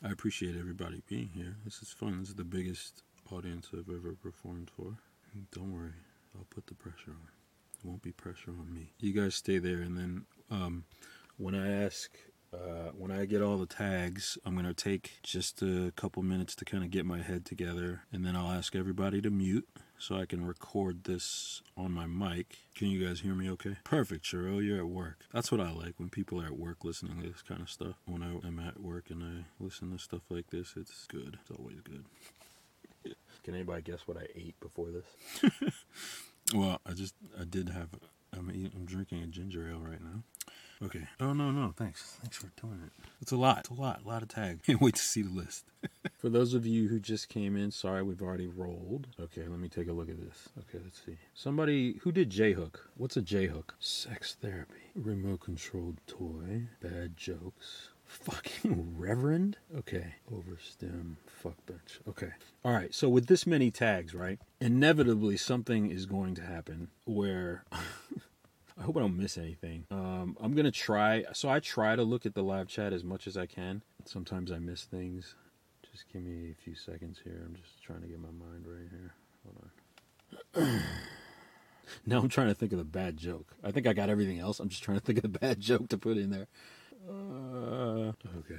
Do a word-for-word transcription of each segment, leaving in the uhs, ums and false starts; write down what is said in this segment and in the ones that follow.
I appreciate everybody being here. This is fun. This is the biggest audience I've ever performed for. Don't worry, I'll put the pressure on. It won't be pressure on me. You guys stay there, and then um, when I ask, uh, when I get all the tags, I'm going to take just a couple minutes to kind of get my head together, and then I'll ask everybody to mute so I can record this on my mic. Can you guys hear me okay? Perfect, Cheryl, you're at work. That's what I like, when people are at work listening to this kind of stuff. When I am at work and I listen to stuff like this, it's good. It's always good. Can anybody guess what I ate before this? Well, I just, I did have, I'm, eating, I'm drinking a ginger ale right now. Okay. Oh, no, no, thanks. Thanks for doing it. It's a lot. It's a lot. A lot of tags. Can't wait to see the list. For those of you who just came in, sorry, we've already rolled. Okay, let me take a look at this. Okay, let's see. Somebody, who did J-Hook? What's a J-Hook? Sex therapy. Remote-controlled toy. Bad jokes. Fucking reverend? Okay. Overstem. Fuck bench. Okay. All right. So with this many tags, right? Inevitably something is going to happen where I hope I don't miss anything. Um, I'm going to try. So I try to look at the live chat as much as I can. Sometimes I miss things. Just give me a few seconds here. I'm just trying to get my mind right here. Hold on. Now I'm trying to think of the bad joke. I think I got everything else. I'm just trying to think of the bad joke to put in there. Uh, okay.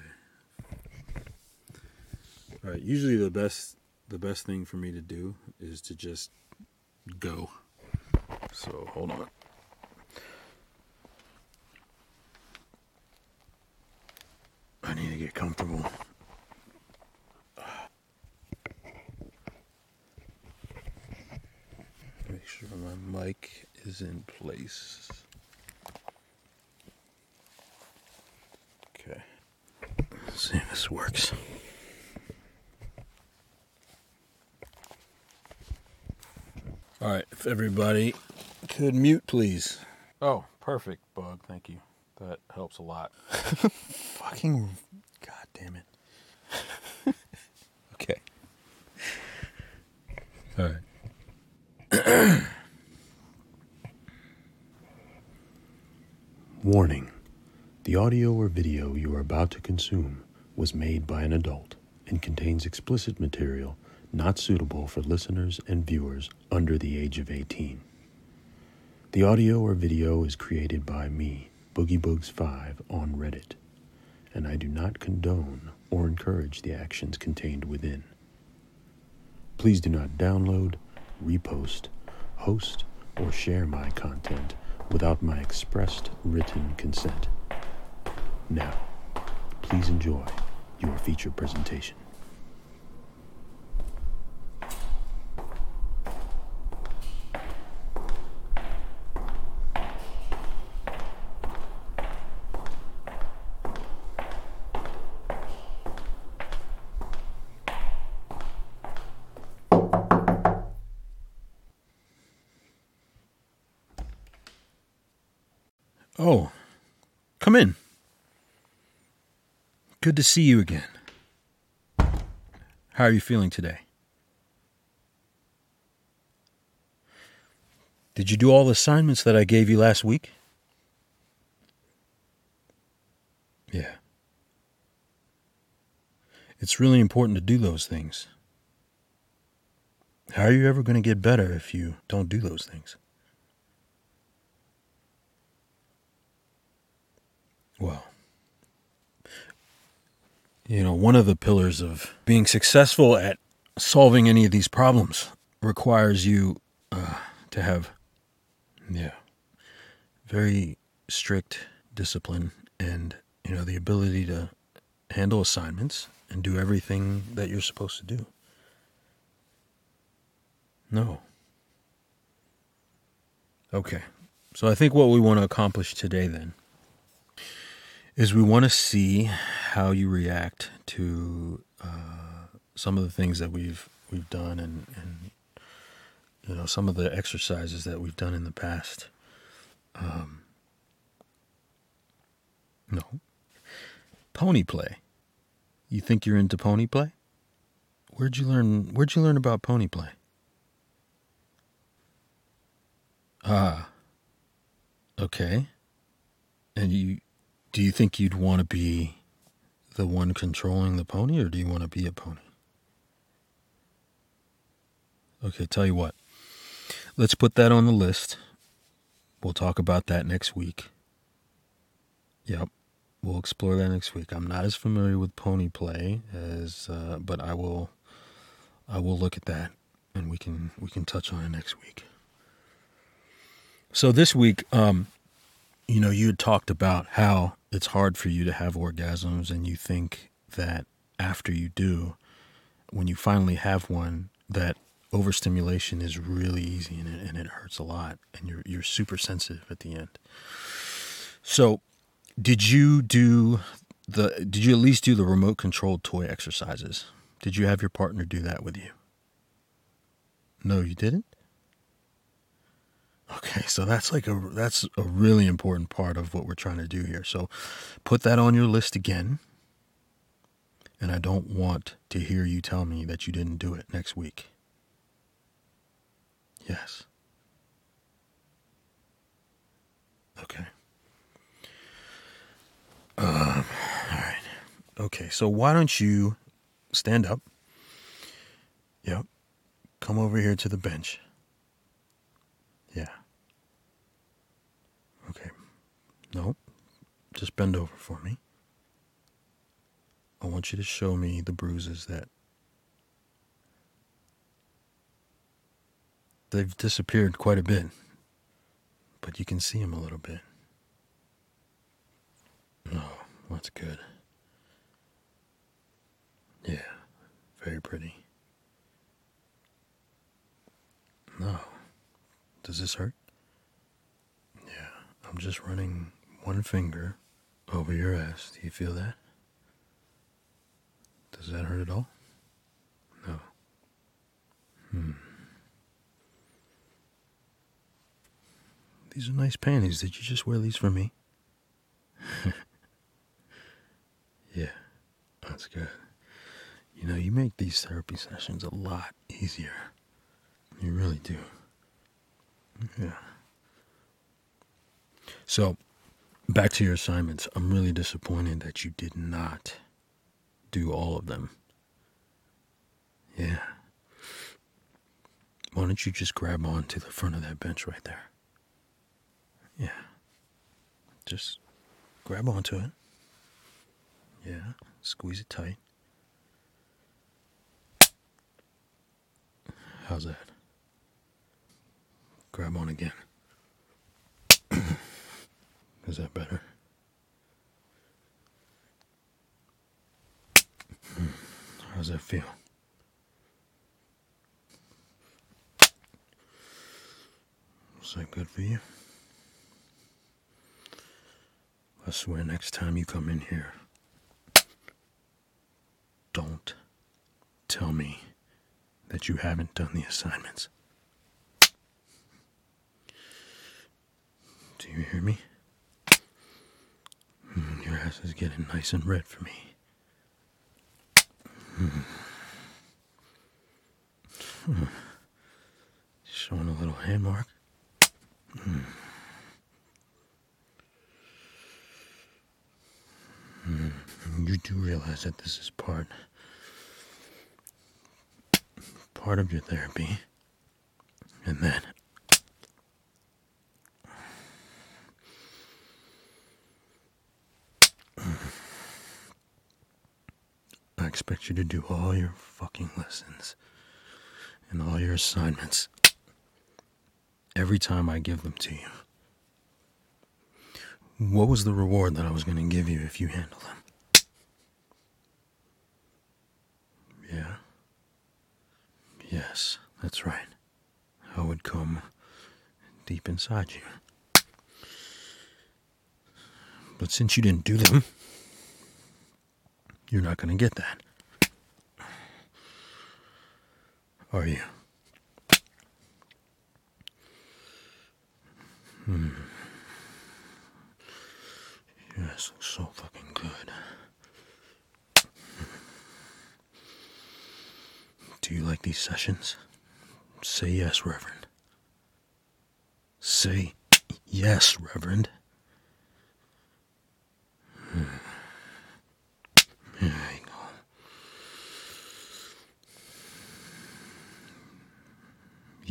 All right. Usually the best the best thing for me to do is to just go. So hold on. I need to get comfortable. Make sure my mic is in place. Okay. Let's see if this works. All right, if everybody could mute, please. Oh, perfect, Bug. Thank you. That helps a lot. Fucking, god damn it. Okay. All right. Warning. The audio or video you are about to consume was made by an adult and contains explicit material not suitable for listeners and viewers under the age of eighteen. The audio or video is created by me, Boogie Boogs five, on Reddit, and I do not condone or encourage the actions contained within. Please do not download, repost, host, or share my content without my expressed written consent. Now, please enjoy your feature presentation. Oh, come in. Good to see you again. How are you feeling today? Did you do all the assignments that I gave you last week? Yeah. It's really important to do those things. How are you ever going to get better if you don't do those things? Well, you know, one of the pillars of being successful at solving any of these problems requires you uh, to have, yeah, very strict discipline and, you know, the ability to handle assignments and do everything that you're supposed to do. No. Okay. So I think what we want to accomplish today then is we want to see how you react to uh, some of the things that we've we've done and, and you know some of the exercises that we've done in the past. Um, no, pony play. You think you're into pony play? Where'd you learn? Where'd you learn about pony play? Ah, okay. And you, do you think you'd want to be the one controlling the pony, or do you want to be a pony? Okay, tell you what. Let's put that on the list. We'll talk about that next week. Yep, we'll explore that next week. I'm not as familiar with pony play as, uh, but I will, I will look at that, and we can we can touch on it next week. So this week, um, you know, you had talked about how it's hard for you to have orgasms, and you think that after you do, when you finally have one, that overstimulation is really easy and it, and it hurts a lot, and you're you're super sensitive at the end. So, did you do the? Did you at least do the remote controlled toy exercises? Did you have your partner do that with you? No, you didn't? Okay, so that's like a that's a really important part of what we're trying to do here. So put that on your list again. And I don't want to hear you tell me that you didn't do it next week. Yes. Okay. Um, all right. Okay, so why don't you stand up? Yep. Come over here to the bench. Yeah. Okay. No. Just bend over for me. I want you to show me the bruises that they've disappeared quite a bit, but you can see them a little bit. Oh, that's good. Yeah, very pretty. No. Does this hurt? Yeah, I'm just running one finger over your ass. Do you feel that? Does that hurt at all? No. Hmm. These are nice panties. Did you just wear these for me? Yeah, that's good. You know, you make these therapy sessions a lot easier. You really do. Yeah. So, back to your assignments. I'm really disappointed that you did not do all of them. Yeah. Why don't you just grab on to the front of that bench right there? Yeah. Just grab onto it. Yeah. Squeeze it tight. How's that? Grab on again. Is that better? How's that feel? Is that good for you? I swear next time you come in here, don't tell me that you haven't done the assignments. Do you hear me? Mm, your ass is getting nice and red for me. Mm. Mm. Showing a little hand mark. Mm. Mm. You do realize that this is part part of your therapy, and then I expect you to do all your fucking lessons and all your assignments every time I give them to you. What was the reward that I was going to give you if you handle them? Yeah? Yes, that's right. I would come deep inside you. But since you didn't do them, you're not going to get that. Are you? Hmm. Your ass looks so fucking good. Do you like these sessions? Say yes, Reverend. Say yes, Reverend. Hmm.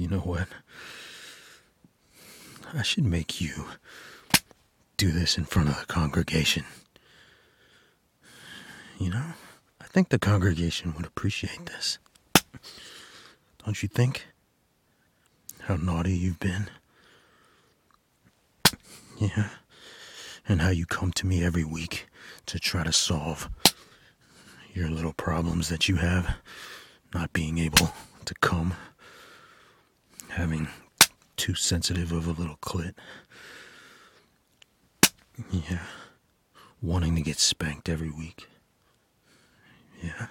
You know what? I should make you do this in front of the congregation. You know, I think the congregation would appreciate this. Don't you think? How naughty you've been. Yeah. And how you come to me every week to try to solve your little problems that you have. Not being able to come. Having too sensitive of a little clit. Yeah. Wanting to get spanked every week. Yeah.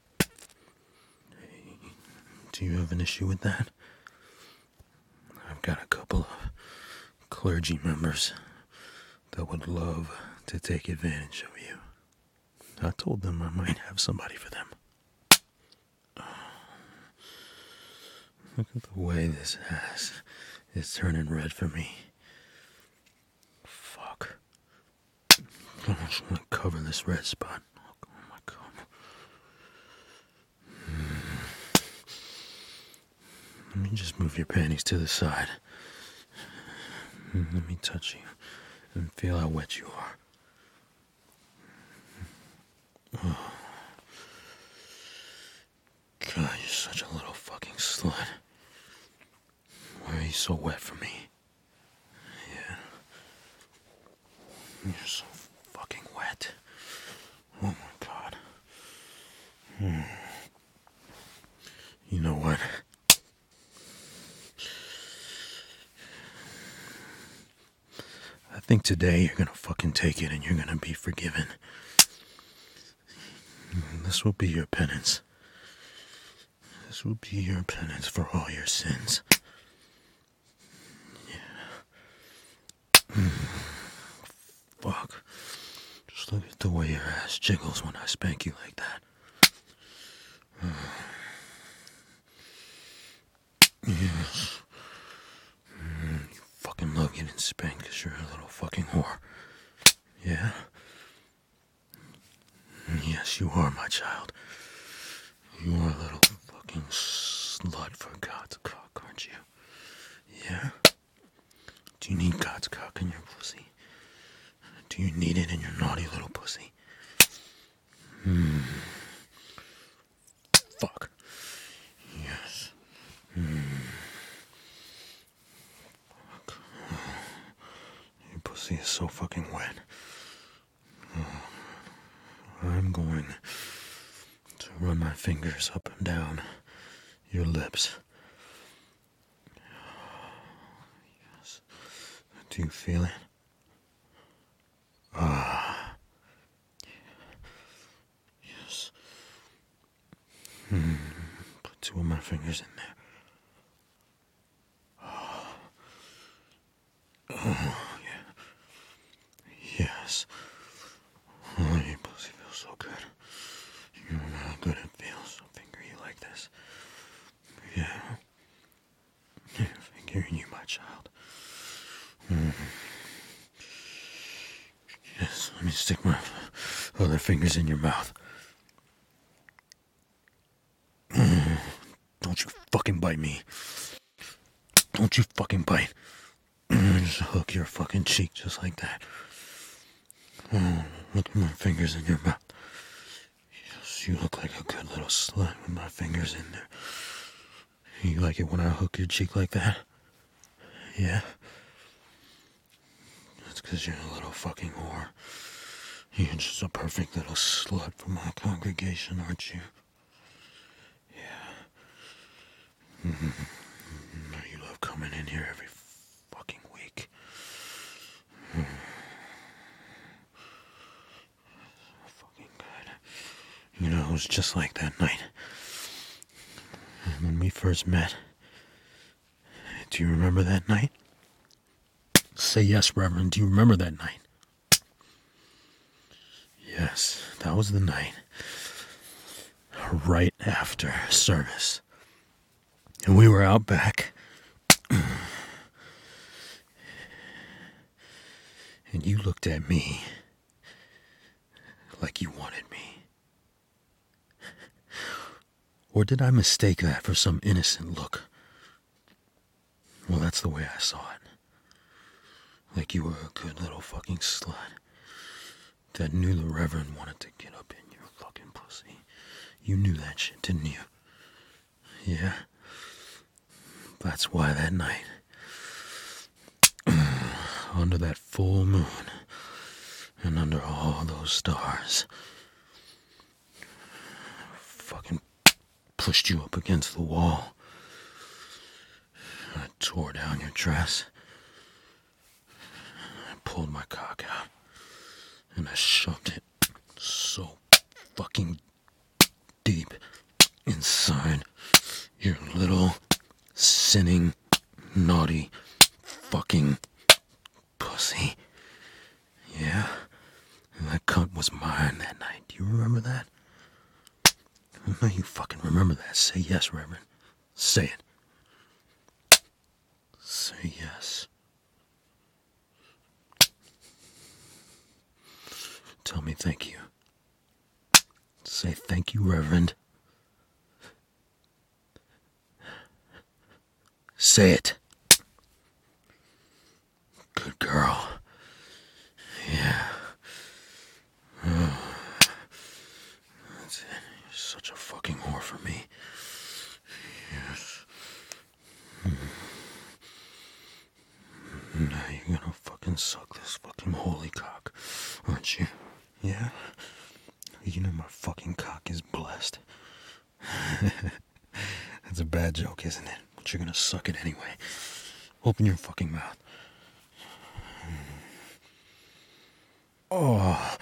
Do you have an issue with that? I've got a couple of clergy members that would love to take advantage of you. I told them I might have somebody for them. Look at the way this ass is turning red for me. Fuck. I just want to cover this red spot. Oh my God. Let me just move your panties to the side. Let me touch you and feel how wet you are. Oh. God, you're such a little fucking slut. Why are you so wet for me? Yeah. You're so fucking wet. Oh my God. Hmm. You know what? I think today you're gonna fucking take it and you're gonna be forgiven. This will be your penance. This will be your penance for all your sins. Yeah. Mm. Fuck. Just look at the way your ass jiggles when I spank you like that. Uh. Yes. Mm, you fucking love getting spanked because you're a little fucking whore. Yeah? Yes, you are, my child. You are a little fucking slut for God's cock, aren't you? Yeah? Do you need God's cock in your pussy? Do you need it in your naughty little pussy? Hmm. Fuck. Yes. Hmm. Fuck. Your pussy is so fucking wet. Oh. I'm going to run my fingers up and down your lips. Yes. Do you feel it? Ah. Yes. Hmm. Put two of my fingers in there. Oh. Oh, yeah. Yes. Oh, your pussy feels so good. You don't know how good it feels to finger you like this. Yeah. Yeah, fingering you, my child. Mm. Yes, let me stick my other fingers in your mouth. Mm. Don't you fucking bite me. Don't you fucking bite. Mm. Just hook your fucking cheek just like that. Oh, look at my fingers in your mouth. Yes, you look like a good little slut with my fingers in there. You like it when I hook your cheek like that? Yeah? That's because you're a little fucking whore. You're just a perfect little slut for my congregation, aren't you? Yeah. Mm-hmm. You love coming in here every fucking week. Mm. Fucking good. You know, it was just like that night. When we first met. Do you remember that night? Say yes, Reverend. Do you remember that night? Yes, that was the night. Right after service. And we were out back. And you looked at me like you wanted me. Or did I mistake that for some innocent look? Well, that's the way I saw it. Like you were a good little fucking slut that knew the Reverend wanted to get up in your fucking pussy. You knew that shit, didn't you? Yeah? That's why that night, under that full moon, and under all those stars, fucking pushed you up against the wall. I tore down your dress. I pulled my cock out. And I shoved it so fucking deep inside your little sinning, naughty fucking pussy. Yeah? And that cunt was mine that night. Do you remember that? I know you fucking remember that. Say yes, Reverend. Say it. Say yes. Tell me thank you. Say thank you, Reverend. Say it. Good girl. Yeah. Oh. That's it. You're such a fucking whore for me. Yes. Now you're gonna fucking suck this fucking holy cock, aren't you? Yeah? You know my fucking cock is blessed. That's a bad joke, isn't it? But you're gonna suck it anyway. Open your fucking mouth. Oh.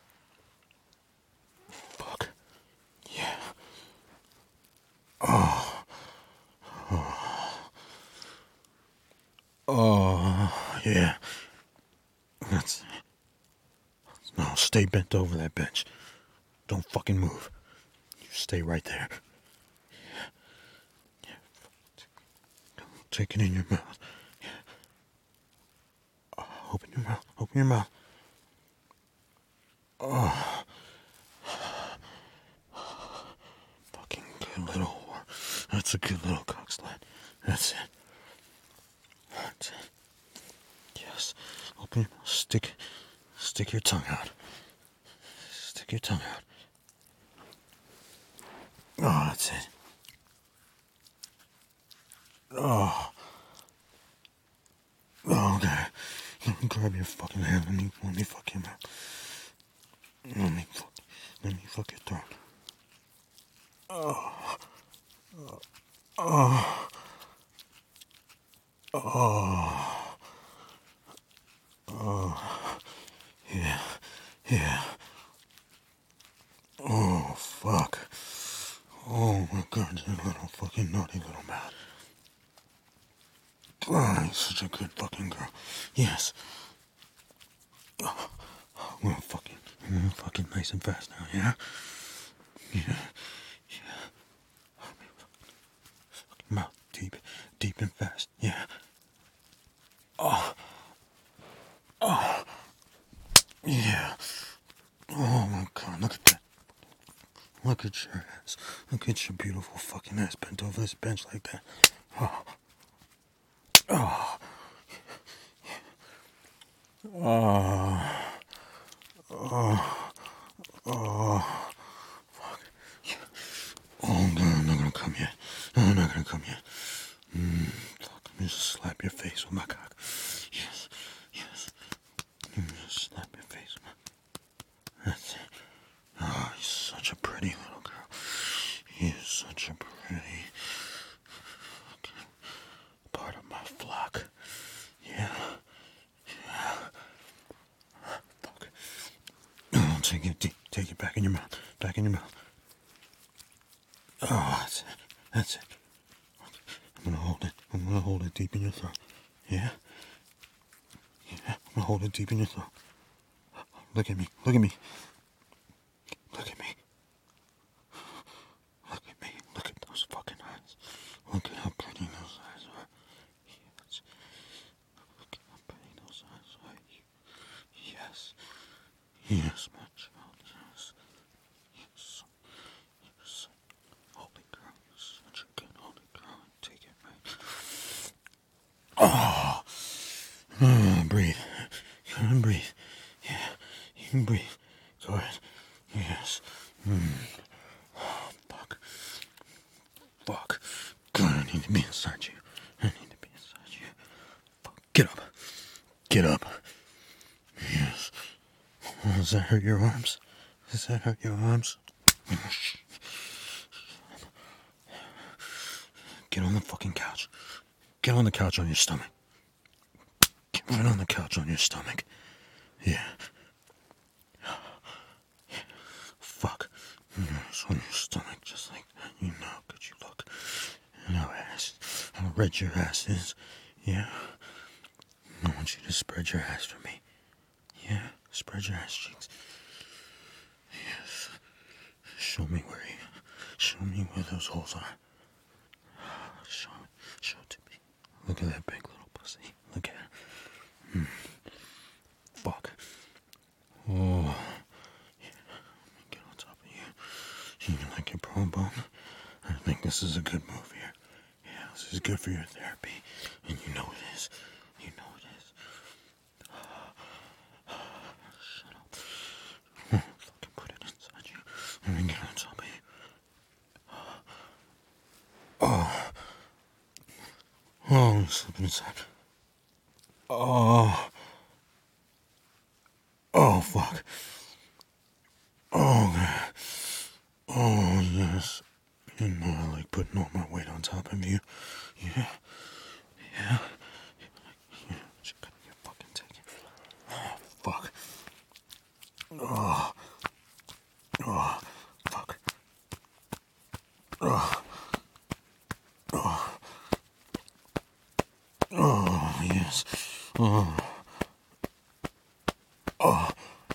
Fuck. Yeah. Oh. Oh. Oh. Yeah. That's... No, stay bent over that bench. Don't fucking move. You stay right there. Yeah. Yeah. Take it in your mouth. Yeah. Oh, open your mouth. Open your mouth. Oh. Fucking good little whore. That's a good little cock slut. That's it. That's it. Yes. Open your mouth. Stick, stick your tongue out. Stick your tongue out. Oh, that's it. Oh. Oh, okay. Let me grab your fucking hand. Let me, let me fuck him out. Let me fuck, let me fuck your throat. Oh. Oh. Oh. Oh. Yeah. Yeah. Oh, fuck. Oh, my God, you little fucking naughty little mouth. Oh, you're such a good fucking girl. Yes. Oh, I'm gonna fucking, I'm gonna fucking nice and fast now, yeah? Yeah. Yeah. Fucking mouth deep, deep and fast, yeah. Oh. Oh. Yeah. Oh my God, look at that. Look at your ass. Look at your beautiful fucking ass bent over this bench like that. Oh. Oh. Oh. Oh. Oh. Fuck. Oh, no, I'm not gonna come yet. No, I'm not gonna come yet. Mm, fuck, let me just slap your face with my cock. Yes. Yes. Let me just slap your face with my... That's it. Oh, you're such a pretty little girl. You're such a pretty fucking part of my flock. Yeah. Yeah. Fuck. Oh, take it deep. Take it back in your mouth. Back in your mouth. Oh, that's it. That's it. I'm gonna hold it. I'm gonna hold it deep in your throat. Yeah? Yeah. I'm gonna hold it deep in your throat. Look at me. Look at me. Look at me. Look at me. Look at those fucking eyes. Look at how pretty those eyes are. Yes. Look at how pretty those eyes are. Yes. Yes, my child. Yes. Yes. Yes. Holy girl. You're such a good holy girl. Take it right. Breathe. Good. Yes. Mm. Oh, fuck. Fuck. God, I need to be inside you. I need to be inside you. Fuck. Get up. Get up. Yes. Oh, does that hurt your arms? Does that hurt your arms? Get on the fucking couch. Get on the couch on your stomach. Get right on the couch on your stomach. Yeah. Fuck. Yes, on your stomach, just like that. You know how good you look. And how ass, how red your ass is. Yeah. I want you to spread your ass for me. Yeah. Spread your ass cheeks. Yes. Show me where you. Show me where those holes are. Show me. Show it to me. Look at that big little pussy. Look at it. Mm. Fuck. Oh. Yeah. Let me get on top of you. You like your bone bone? I think this is a good move here. Yeah, this is good for your therapy. And you know it is. You know it is. Shut up. Fucking put it inside you. Let me get on top of you. Oh. Oh, I'm slipping inside. Oh. Oh, fuck. Oh, God. Oh, yes. You know I like putting all my weight on top of you. Yeah. Yeah. Yeah. You fucking take it. Oh, fuck. Oh. Oh. Fuck. Oh. Oh. Oh, yes. Oh. Oh.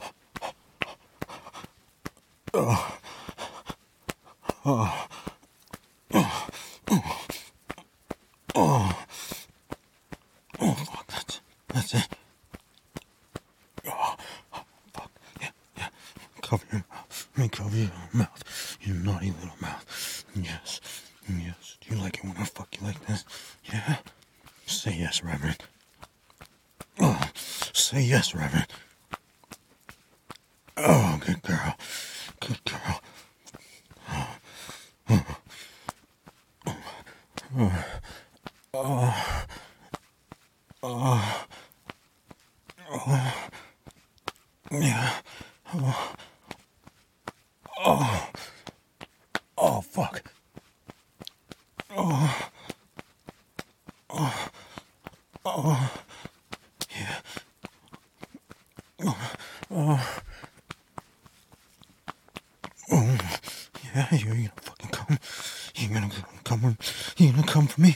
Oh. Oh. Oh. Oh. Oh, fuck. That's, that's it. Oh. Fuck. Yeah, yeah. Cover your mouth. Let me cover your mouth. You naughty little mouth. Yes. Yes. Do you like it when I fuck you like this? Yeah? Say yes, Reverend. Oh. Say yes, Reverend. Oh, good girl. Good girl. Oh. Oh. Oh. Oh. Oh. Oh. Yeah. Oh. Oh. Oh, fuck. Oh. Oh. Oh. Yeah. Oh. Oh. Oh. Yeah, you're gonna fucking come. You're gonna come. You're gonna come for me.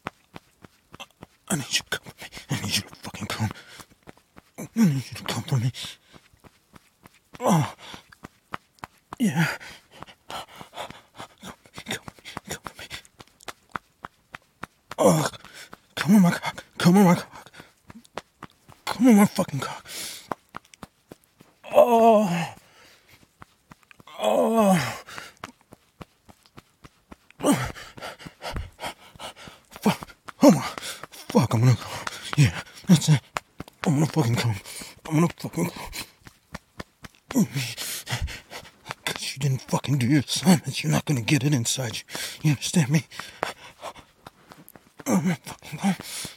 I need you to come for me. I need you to fucking come. I need you to come for me. Oh. Yeah. Come, come, come for me. Oh. Come on my cock. Come on my cock. Come on my fucking cock. Oh. Oh. Fuck. Come on. Fuck, I'm gonna go. Yeah, that's it. I'm gonna fucking come. I'm gonna fucking come. Because you didn't fucking do your assignments, you're not gonna get it inside you. You understand me? I'm gonna fucking come.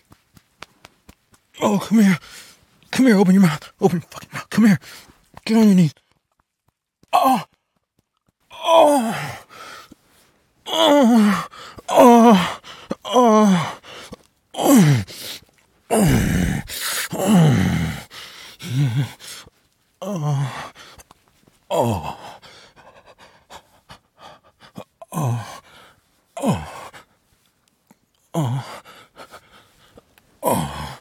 Oh, come here. Come here, open your mouth. Open your fucking mouth. Come here. Get on your knees. Oh. Oh. Oh. Oh. Oh. Oh. Oh. Oh. Oh. Oh. Oh. Oh. Oh.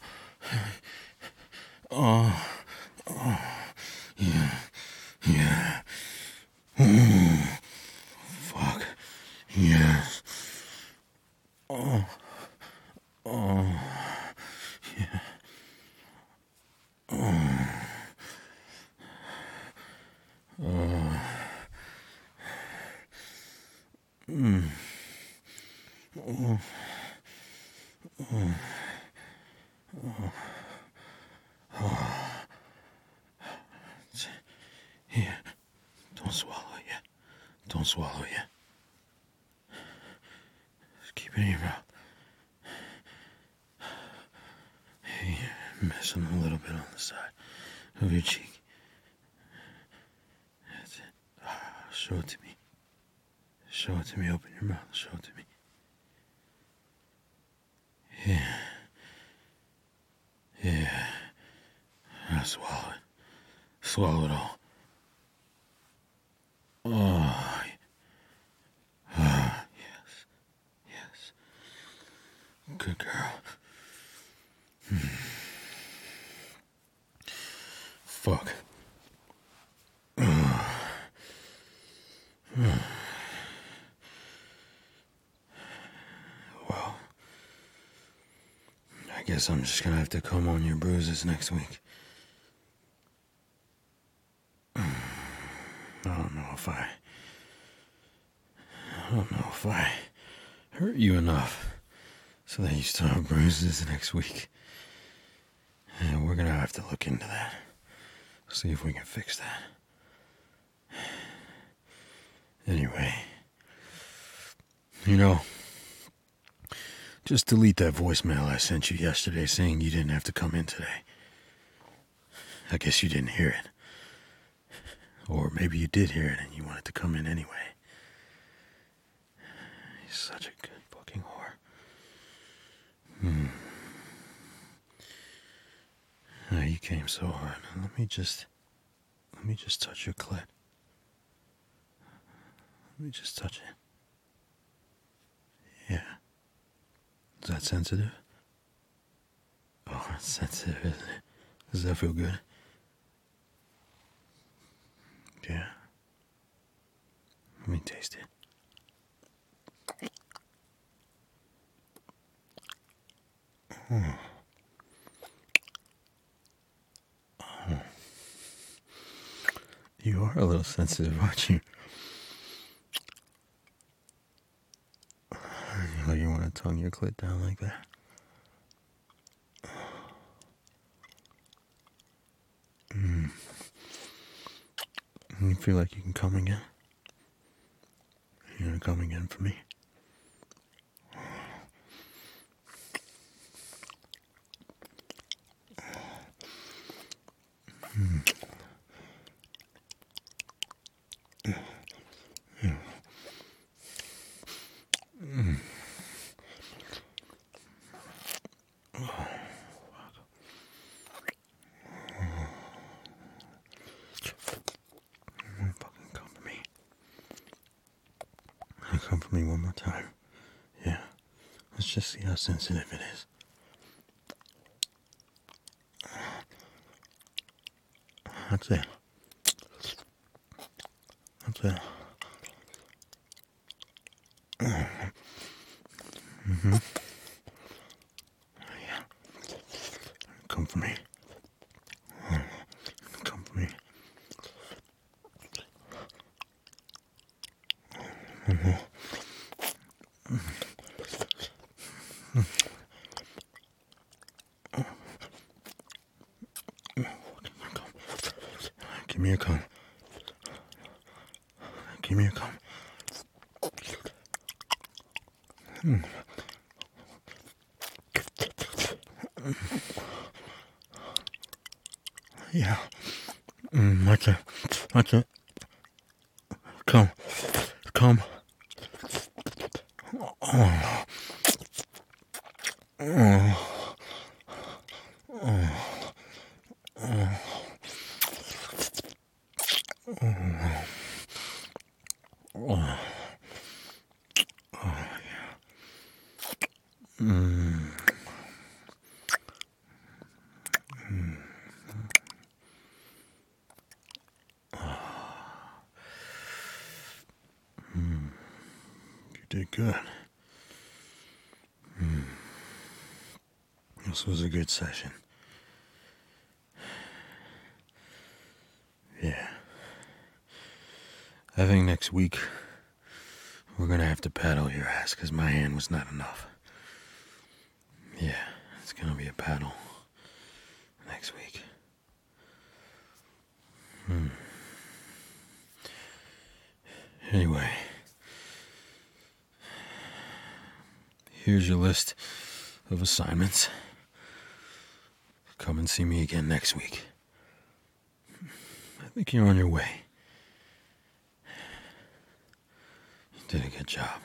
Oh. Oh. Yeah. Yeah. Mm. Fuck. Yes. Oh. Oh. Yeah. Oh. Oh. Mm. Oh. Oh. Oh. Oh. Don't swallow yet. Just keep it in your mouth. Hey, you're missing a little bit on the side of your cheek. That's it. Ah, show it to me. Show it to me. Open your mouth. Show it to me. Yeah. Yeah. Now swallow it. Swallow it all. Oh. Ah, yes. Yes. Good girl. Hmm. Fuck. Well, I guess I'm just gonna have to comb on your bruises next week. I don't know if I... I don't know if I hurt you enough so that you still have bruises next week. And we're gonna have to look into that. See if we can fix that. Anyway, you know, just delete that voicemail I sent you yesterday saying you didn't have to come in today. I guess you didn't hear it. Or maybe you did hear it and you wanted to come in anyway. He's such a good fucking whore. Hmm. Oh, you came so hard. Let me just... Let me just touch your clit. Let me just touch it. Yeah. Is that sensitive? Oh, it's sensitive, isn't it? Does that feel good? Yeah. Let me taste it. Oh. Oh. You are a little sensitive, aren't you? Like you want to tongue your clit down like that? Mm. You feel like you can come again? You're gonna come again for me? Mm. Yeah. Mm. Oh. Fucking come for me. Come for me one more time. Yeah. Let's just see how sensitive it is. That's it. That's it. Mm-hmm. Yeah. Come for me. Come for me. Mm-hmm. Give me a cum. Give me a cum. Mm. Yeah. Mm, that's it. That's it. Come. Come. Oh. Oh. Oh. Oh. Oh. Oh. Oh, yeah. Mm. Mm. Mm. You did good. Mm. This was a good session. Yeah. I think next week we're gonna have to paddle your ass because my hand was not enough. Yeah, it's gonna be a paddle next week. Hmm. Anyway, here's your list of assignments. Come and see me again next week. I think you're on your way. You did a good job.